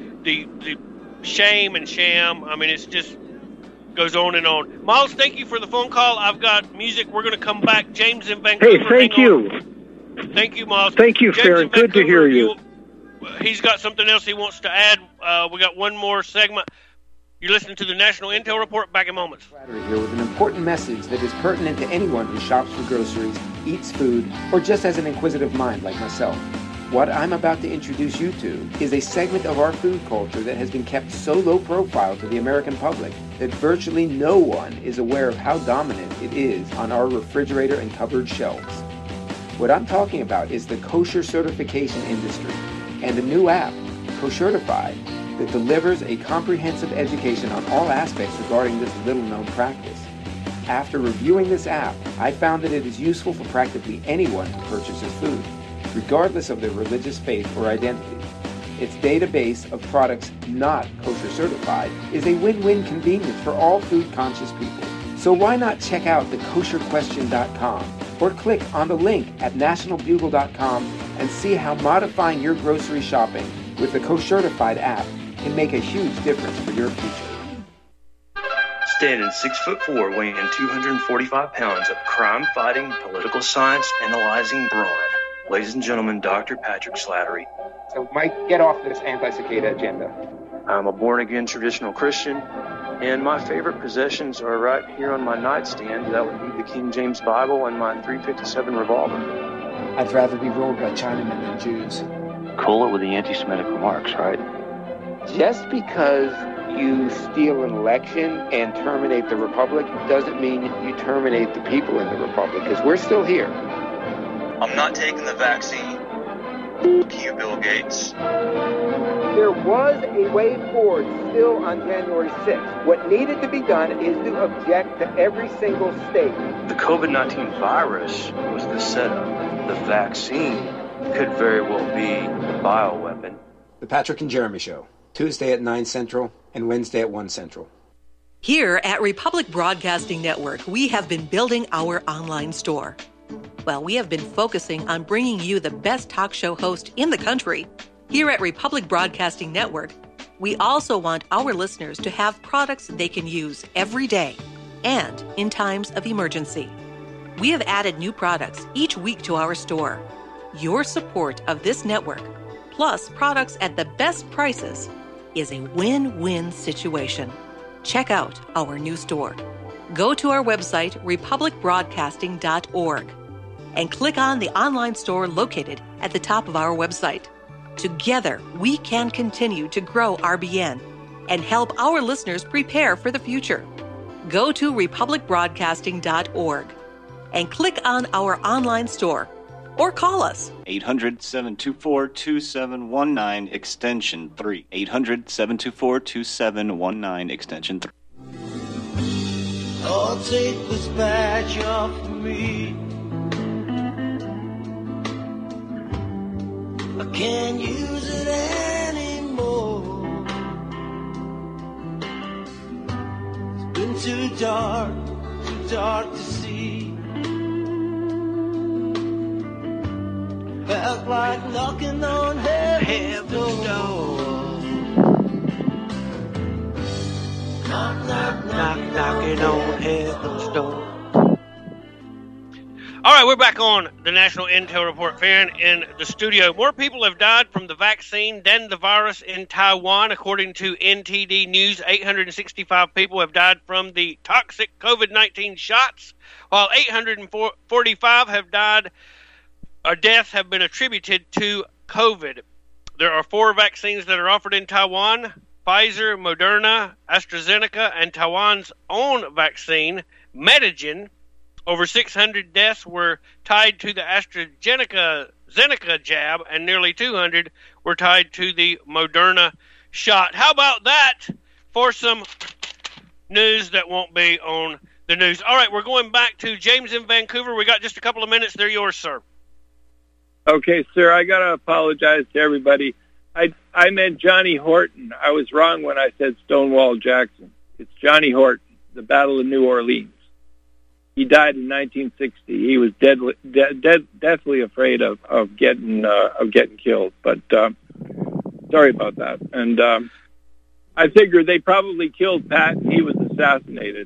shame and sham. I mean, it's just goes on and on. Miles, thank you for the phone call. I've got music. We're going to come back. James in Vancouver.
Hey, thank you.
Thank you, Miles.
Thank you, Farron. Good to hear you.
He's got something else he wants to add. We got one more segment. You're listening to the National Intel Report. Back in moments.
Here with an important message that is pertinent to anyone who shops for groceries, eats food, or just has an inquisitive mind like myself. What I'm about to introduce you to is a segment of our food culture that has been kept so low profile to the American public that virtually no one is aware of how dominant it is on our refrigerator and cupboard shelves. What I'm talking about is the kosher certification industry and a new app, Koshertified, that delivers a comprehensive education on all aspects regarding this little-known practice. After reviewing this app, I found that it is useful for practically anyone who purchases food, regardless of their religious faith or identity. Its database of products not kosher certified is a win-win convenience for all food-conscious people. So why not check out thekosherquestion.com or click on the link at nationalbugle.com and see how modifying your grocery shopping with the Koshertified app can make a huge difference for your future.
Standing 6'4", weighing 245 pounds of crime-fighting, political science analyzing brawn. Ladies and gentlemen, Dr. Patrick Slattery.
So, Mike, get off this anti-cicada agenda.
I'm a born-again traditional Christian, and my favorite possessions are right here on my nightstand. That would be the King James Bible and my .357 revolver.
I'd rather be ruled by Chinamen than Jews.
Cool it with the anti-Semitic remarks, right?
Just because you steal an election and terminate the Republic doesn't mean you terminate the people in the Republic, because we're still here.
I'm not taking the vaccine. Fuck you, Bill Gates.
There was a way forward still on January 6th. What needed to be done is to object to every single state.
The COVID-19 virus was the setup. The vaccine could very well be the bioweapon.
The Patrick and Jeremy Show, Tuesday at 9 Central and Wednesday at 1 Central.
Here at Republic Broadcasting Network, we have been building our online store. Well, we have been focusing on bringing you the best talk show host in the country. Here at Republic Broadcasting Network, we also want our listeners to have products they can use every day and in times of emergency. We have added new products each week to our store. Your support of this network, plus products at the best prices, is a win-win situation. Check out our new store. Go to our website, republicbroadcasting.org, and click on the online store located at the top of our website. Together, we can continue to grow RBN and help our listeners prepare for the future. Go to republicbroadcasting.org and click on our online store or call us.
800-724-2719, extension 3. 800-724-2719, extension 3.
Oh, take this badge off of me. I can't use it anymore. It's been too dark to see. Felt like knocking on heaven's door. Knock, knock, knock, knocking on heaven's door.
All right, we're back on the National Intel Report. Farron in the studio. More people have died from the vaccine than the virus in Taiwan. According to NTD News, 865 people have died from the toxic COVID-19 shots, while 845 have died, or deaths have been attributed to COVID. There are 4 vaccines that are offered in Taiwan: Pfizer, Moderna, AstraZeneca, and Taiwan's own vaccine, Medigen. Over 600 deaths were tied to the AstraZeneca jab, and nearly 200 were tied to the Moderna shot. How about that for some news that won't be on the news? All right, we're going back to James in Vancouver. We got just a couple of minutes. They're yours, sir.
Okay, sir, I got to apologize to everybody. I meant Johnny Horton. I was wrong when I said Stonewall Jackson. It's Johnny Horton, the Battle of New Orleans. He died in 1960. He was deathly afraid of getting killed. But sorry about that. And I figured they probably killed Pat, and he was assassinated.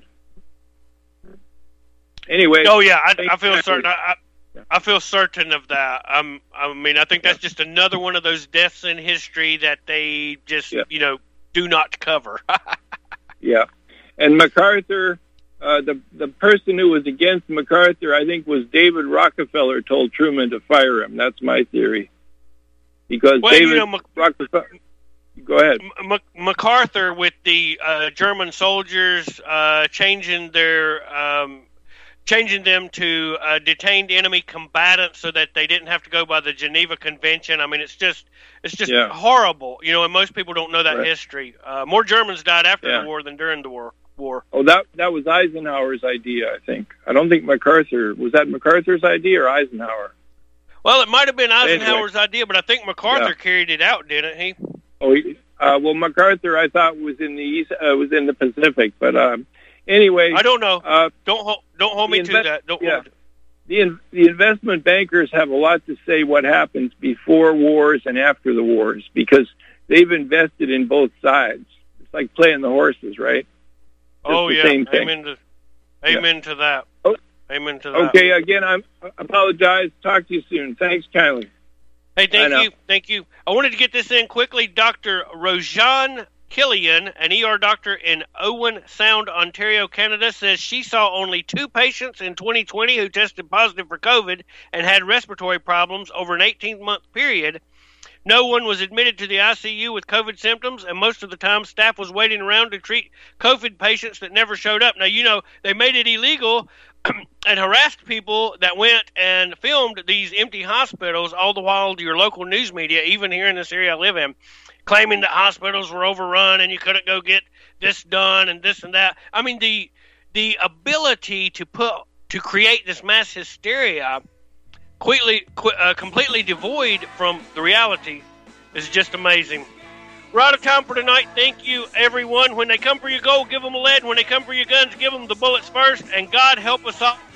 Anyway.
Oh yeah, I feel certain. I feel certain of that. I mean, I think that's just another one of those deaths in history that they just do not cover.
Yeah, and MacArthur. The person who was against MacArthur, I think, was David Rockefeller told Truman to fire him. That's my theory. Because Rockefeller... Go ahead.
MacArthur, with the German soldiers changing them to detained enemy combatants so that they didn't have to go by the Geneva Convention. I mean, it's just horrible. And most people don't know that history. More Germans died after the war than during the war.
Oh, that was Eisenhower's idea, I think. I don't think MacArthur... Was that MacArthur's idea or Eisenhower?
Well, it might have been Eisenhower's idea, but I think MacArthur carried it out, didn't he?
Oh, well, MacArthur, I thought, was in the East, was in the Pacific. But anyway...
I don't know. Don't hold me to that. Don't hold
the investment bankers have a lot to say what happens before wars and after the wars, because they've invested in both sides. It's like playing the horses, right?
Oh, yeah. Amen to that.
Oh.
Amen to that.
Okay, again, I apologize. Talk to you soon. Thanks kindly.
Hey, thank you. I wanted to get this in quickly. Dr. Rojan Killian, an ER doctor in Owen Sound, Ontario, Canada, says she saw only 2 patients in 2020 who tested positive for COVID and had respiratory problems over an 18-month period. No one was admitted to the ICU with COVID symptoms, and most of the time staff was waiting around to treat COVID patients that never showed up. Now, they made it illegal and harassed people that went and filmed these empty hospitals, all the while your local news media, even here in this area I live in, claiming that hospitals were overrun and you couldn't go get this done and this and that. I mean, the ability to create this mass hysteria completely devoid from the reality is just amazing. We're out of time for tonight. Thank you, everyone. When they come for your gold, give them a lead. When they come for your guns, give them the bullets first. And God help us all.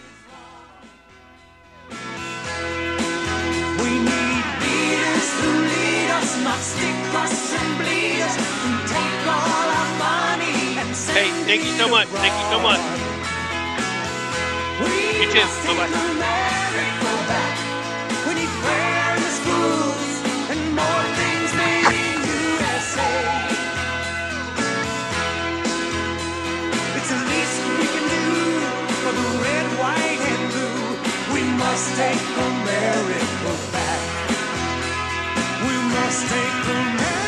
We need leaders who lead us, not stick us and bleed us, who take all our money and send
Hey, thank you so much. Thank you so much. You too. Bye-bye.
We need fairness, schools, and more things made in USA. It's the least we can do for the red, white, and blue. We must take America back. We must take America back.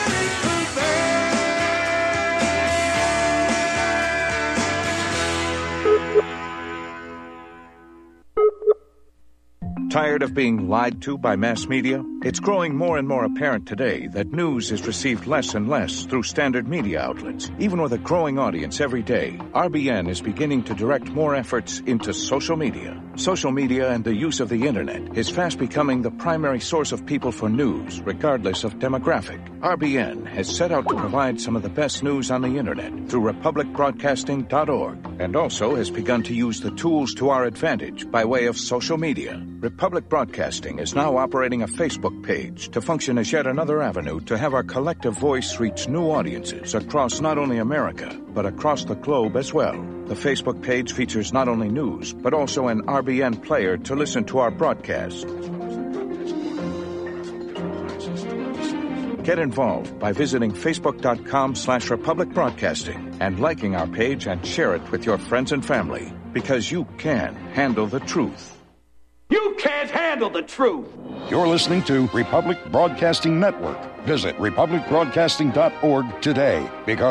Tired of being lied to by mass media? It's growing more and more apparent today that news is received less and less through standard media outlets. Even with a growing audience every day, RBN is beginning to direct more efforts into social media. Social media and the use of the internet is fast becoming the primary source of people for news, regardless of demographic. RBN has set out to provide some of the best news on the internet through republicbroadcasting.org, and also has begun to use the tools to our advantage by way of social media. Republic Broadcasting is now operating a Facebook Facebook page to function as yet another avenue to have our collective voice reach new audiences across not only America, but across the globe as well. The Facebook page features not only news, but also an RBN player to listen to our broadcast. Get involved by visiting facebook.com/Republic Broadcasting and liking our page and share it with your friends and family, because you can handle the truth.
You can't handle the truth.
You're listening to Republic Broadcasting Network. Visit republicbroadcasting.org today, because